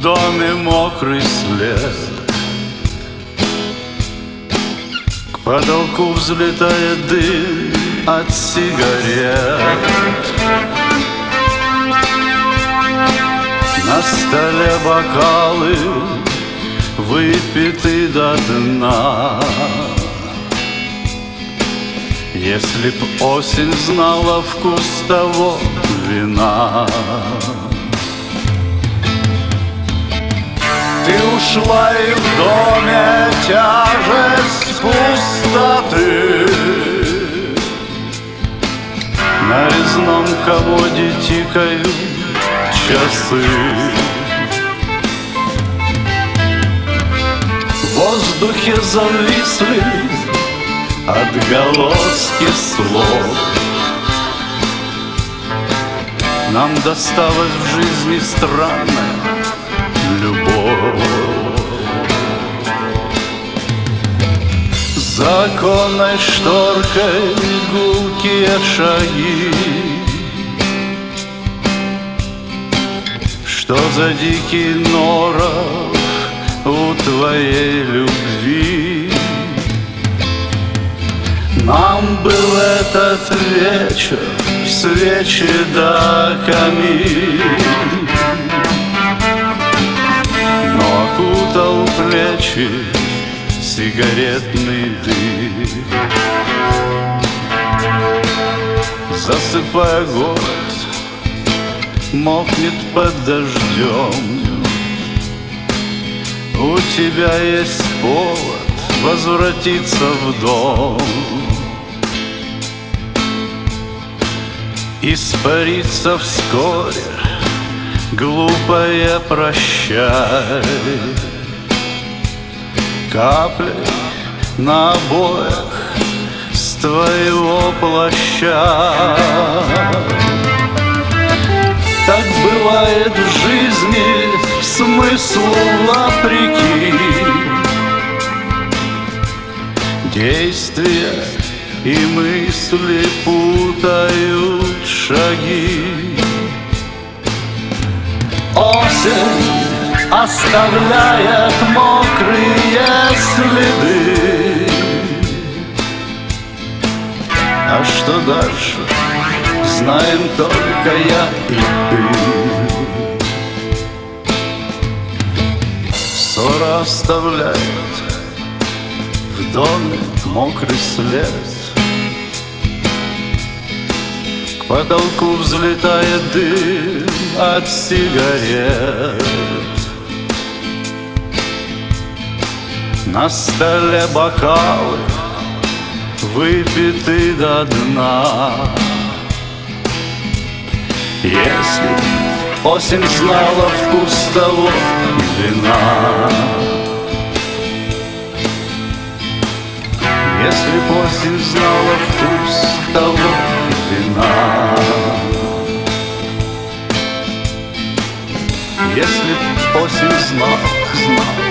доме мокрый след. К потолку взлетает дым от сигарет. На столе бокалы выпиты до дна. Если б осень знала вкус того вина. Ты ушла, и в доме тяжесть пустоты. На резном комоде тикают часы. В воздухе зависли отголоски слов. Нам досталась в жизни странная любовь. За оконной шторкой гулкие шаги. Что за дикий норов у твоей любви? Нам был этот вечер, свечи до камин, но окутал плечи сигаретный дым. Засыпая, город мокнет под дождем. У тебя есть повод возвратиться в дом. Испариться вскоре, глупая прощай. Капли на обоях с твоего плаща. Так бывает в жизни, смыслу вопреки. Действия и мысли путают шаги. Осень оставляет мокрые следы. А что дальше, знаем только я и ты. Ссора оставляет в доме мокрый след. К потолку взлетает дым от сигарет. На столе бокалы выпиты до дна. Если осень знала вкус того вина. Если б осень знала вкус того вина. Если б осень знала